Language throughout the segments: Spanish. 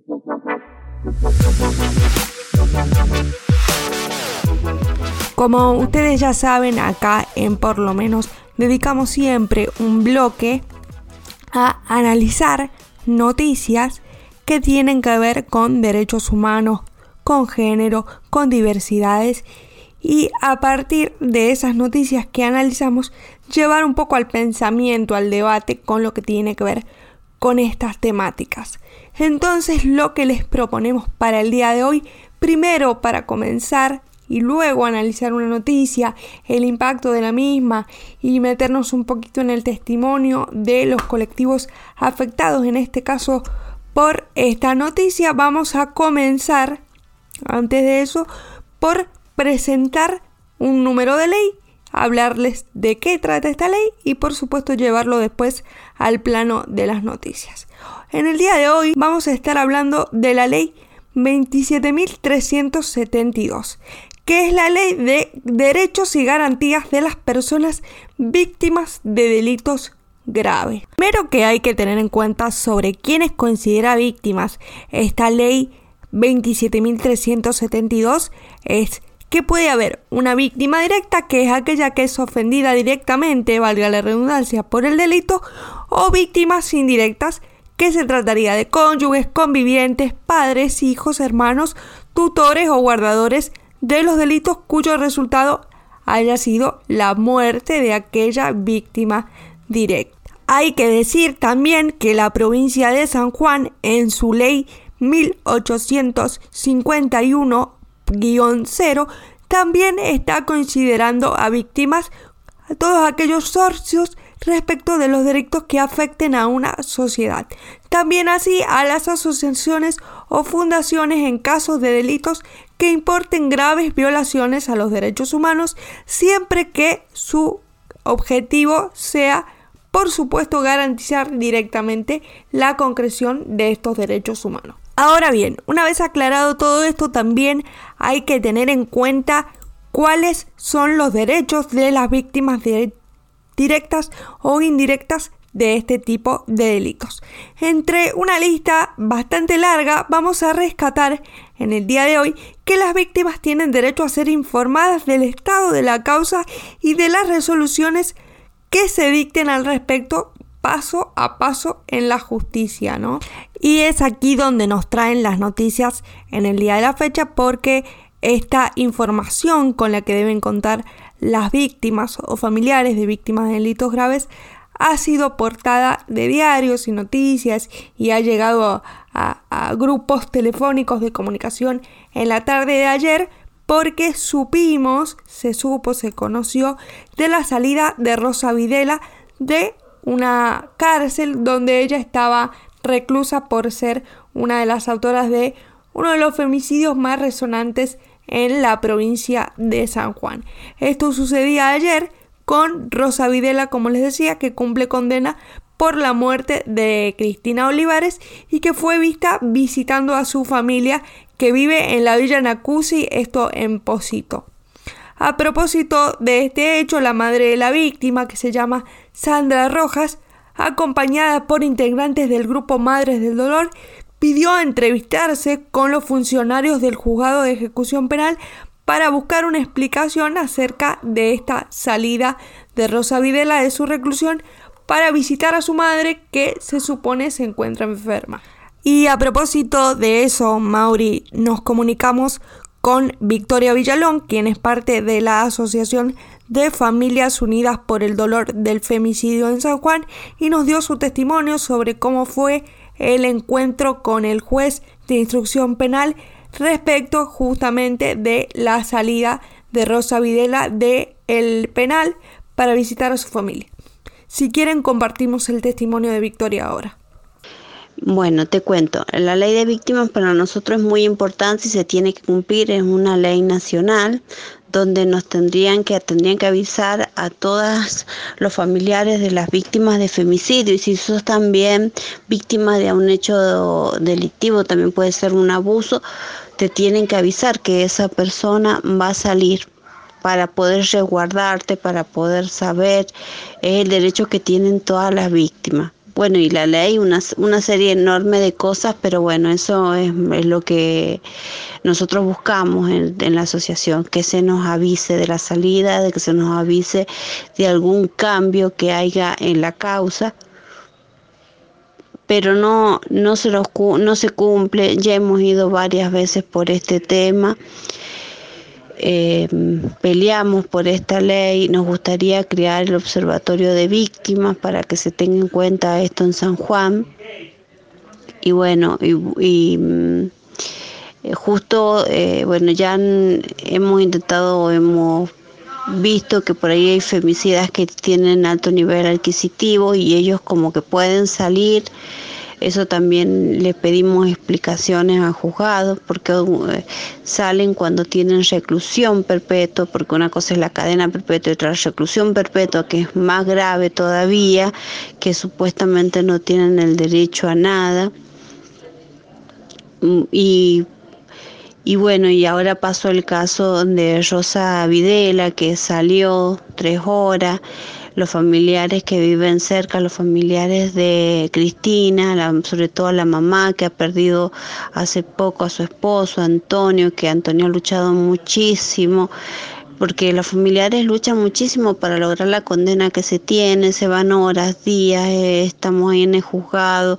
Como ustedes ya saben, acá en Por lo menos dedicamos siempre un bloque a analizar noticias que tienen que ver con derechos humanos, con género, con diversidades, y a partir de esas noticias que analizamos, llevar un poco al pensamiento, al debate con lo que tiene que ver con estas temáticas. Entonces, lo que les proponemos para el día de hoy, primero para comenzar y luego analizar una noticia, el impacto de la misma y meternos un poquito en el testimonio de los colectivos afectados, en este caso por esta noticia, vamos a comenzar, antes de eso, por presentar un número de ley, hablarles de qué trata esta ley y por supuesto llevarlo después al plano de las noticias. En el día de hoy vamos a estar hablando de la ley 27.372, que es la ley de derechos y garantías de las personas víctimas de delitos graves. Primero que hay que tener en cuenta sobre quiénes considera víctimas esta ley 27.372 es que puede haber una víctima directa, que es aquella que es ofendida directamente, valga la redundancia, por el delito, o víctimas indirectas, que se trataría de cónyuges, convivientes, padres, hijos, hermanos, tutores o guardadores de los delitos cuyo resultado haya sido la muerte de aquella víctima directa. Hay que decir también que la provincia de San Juan, en su ley 1851-0, también está considerando a víctimas a todos aquellos socios respecto de los delitos que afecten a una sociedad. También así a las asociaciones o fundaciones en casos de delitos que importen graves violaciones a los derechos humanos, siempre que su objetivo sea, por supuesto, garantizar directamente la concreción de estos derechos humanos. Ahora bien, una vez aclarado todo esto, también hay que tener en cuenta cuáles son los derechos de las víctimas directas o indirectas de este tipo de delitos. Entre una lista bastante larga, vamos a rescatar en el día de hoy que las víctimas tienen derecho a ser informadas del estado de la causa y de las resoluciones que se dicten al respecto paso a paso en la justicia, ¿no? Y es aquí donde nos traen las noticias en el día de la fecha, porque esta información con la que deben contar las víctimas o familiares de víctimas de delitos graves ha sido portada de diarios y noticias y ha llegado a grupos telefónicos de comunicación en la tarde de ayer, porque se conoció de la salida de Rosa Videla de una cárcel donde ella estaba reclusa por ser una de las autoras de uno de los femicidios más resonantes en la provincia de San Juan. Esto sucedía ayer con Rosa Videla, como les decía, que cumple condena por la muerte de Cristina Olivares y que fue vista visitando a su familia que vive en la Villa Nacusi, esto en Pocito. A propósito de este hecho, la madre de la víctima, que se llama Sandra Rojas, acompañada por integrantes del grupo Madres del Dolor, pidió entrevistarse con los funcionarios del juzgado de ejecución penal para buscar una explicación acerca de esta salida de Rosa Videla de su reclusión para visitar a su madre, que se supone se encuentra enferma. Y a propósito de eso, Mauri, nos comunicamos con Victoria Villalón, quien es parte de la Asociación de Familias Unidas por el Dolor del Femicidio en San Juan, y nos dio su testimonio sobre cómo fue el encuentro con el juez de instrucción penal respecto justamente de la salida de Rosa Videla del penal para visitar a su familia. Si quieren, compartimos el testimonio de Victoria ahora. Bueno, te cuento, la ley de víctimas para nosotros es muy importante y se tiene que cumplir, es una ley nacional donde nos tendrían que avisar a todos los familiares de las víctimas de femicidio, y si sos también víctima de un hecho delictivo, también puede ser un abuso, te tienen que avisar que esa persona va a salir para poder resguardarte, para poder saber, es el derecho que tienen todas las víctimas. bueno, y la ley, una serie enorme de cosas, pero bueno, eso es lo que nosotros buscamos en la asociación, que se nos avise de la salida, de que se nos avise de algún cambio que haya en la causa, pero no se cumple. Ya hemos ido varias veces por este tema. Peleamos por esta ley. Nos gustaría crear el observatorio de víctimas para que se tenga en cuenta esto en San Juan. Y bueno, justo, bueno, ya hemos visto que por ahí hay femicidas que tienen alto nivel adquisitivo y ellos como que pueden salir. Eso también le pedimos explicaciones a juzgados, porque salen cuando tienen reclusión perpetua, porque una cosa es la cadena perpetua y otra la reclusión perpetua, que es más grave todavía, que supuestamente no tienen el derecho a nada. Y bueno, y ahora pasó el caso de Rosa Videla, que salió 3 horas. Los familiares que viven cerca, los familiares de Cristina, sobre todo la mamá que ha perdido hace poco a su esposo, Antonio, que Antonio ha luchado muchísimo, porque los familiares luchan muchísimo para lograr la condena que se tiene, se van horas, días, estamos ahí en el juzgado,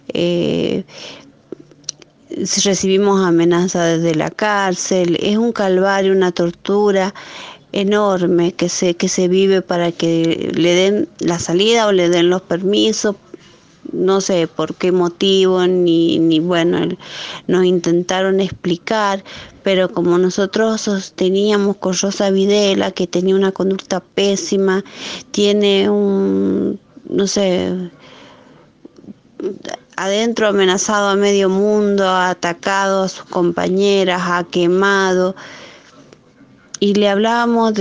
recibimos amenazas desde la cárcel, es un calvario, una tortura enorme que se vive para que le den la salida o le den los permisos, no sé por qué motivo, ni bueno, nos intentaron explicar, pero como nosotros sosteníamos con Rosa Videla, que tenía una conducta pésima, tiene no sé, adentro amenazado a medio mundo, ha atacado a sus compañeras, ha quemado, y le hablábamos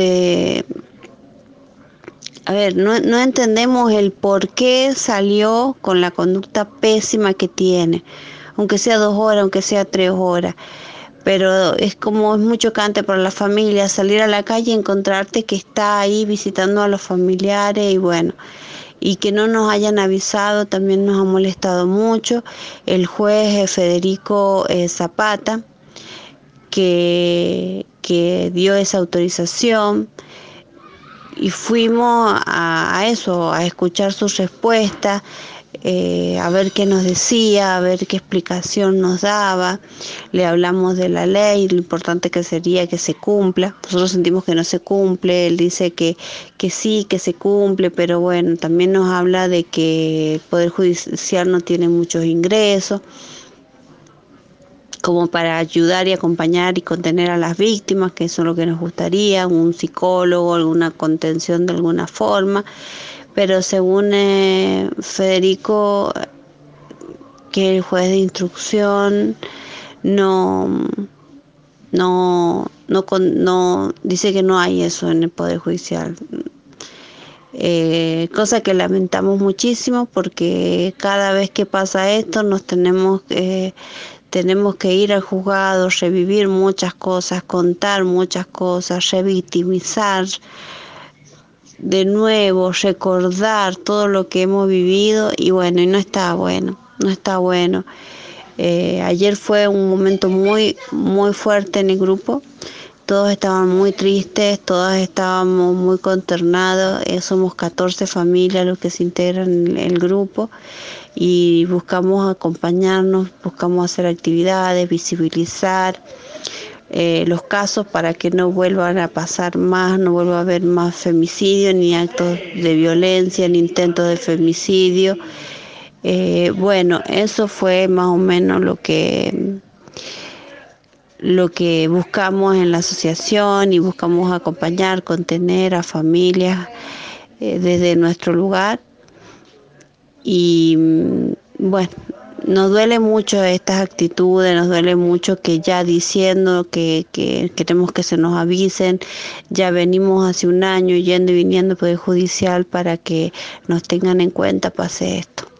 no entendemos el por qué salió con la conducta pésima que tiene, aunque sea 2 horas, aunque sea 3 horas, pero es muy chocante para la familia salir a la calle y encontrarte que está ahí visitando a los familiares, y bueno, y que no nos hayan avisado también nos ha molestado mucho. El juez Federico Zapata, que dio esa autorización, y fuimos a escuchar sus respuestas, a ver qué nos decía, a ver qué explicación nos daba. Le hablamos de la ley, lo importante que sería que se cumpla. Nosotros sentimos que no se cumple, él dice que sí, que se cumple, pero bueno, también nos habla de que el Poder Judicial no tiene muchos ingresos como para ayudar y acompañar y contener a las víctimas, que eso es lo que nos gustaría, un psicólogo, alguna contención de alguna forma, pero según Federico, que el juez de instrucción no dice que no hay eso en el Poder Judicial. Cosa que lamentamos muchísimo, porque cada vez que pasa esto tenemos que ir al juzgado, revivir muchas cosas, contar muchas cosas, revictimizar de nuevo, recordar todo lo que hemos vivido, y bueno, y no está bueno. Ayer fue un momento muy, muy fuerte en el grupo. Todos estaban muy tristes, todos estábamos muy consternados. Somos 14 familias los que se integran en el grupo, y buscamos acompañarnos, buscamos hacer actividades, visibilizar los casos para que no vuelvan a pasar más, no vuelva a haber más femicidios, ni actos de violencia, ni intentos de femicidio. Bueno, eso fue más o menos lo que buscamos en la asociación, y buscamos acompañar, contener a familias desde nuestro lugar. Y bueno, nos duele mucho estas actitudes, nos duele mucho que ya diciendo que queremos que se nos avisen, ya venimos hace un año yendo y viniendo al Poder Judicial para que nos tengan en cuenta, pase esto.